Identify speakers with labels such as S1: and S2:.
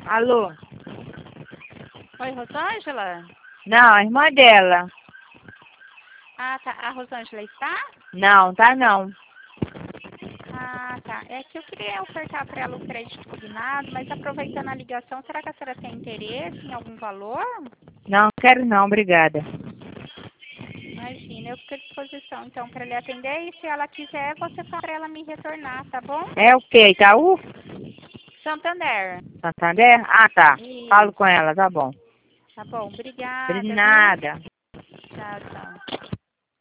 S1: Alô?
S2: Oi, Rosângela?
S1: Não, a irmã dela.
S2: Ah, tá. A Rosângela está?
S1: Não, tá não.
S2: Ah, tá. É que eu queria ofertar para ela o crédito combinado, mas aproveitando a ligação, será que a senhora tem interesse em algum valor?
S1: Não, quero não, obrigada.
S2: Imagina, eu fico à disposição então para lhe atender e se ela quiser, você fala para ela me retornar, tá bom?
S1: É o quê? Itaú?
S2: Santander.
S1: Santander? Ah, tá. Falo
S2: Isso.
S1: com ela, tá bom.
S2: Tá bom,
S1: De
S2: obrigada, viu?
S1: nada.
S2: Tchau, tchau.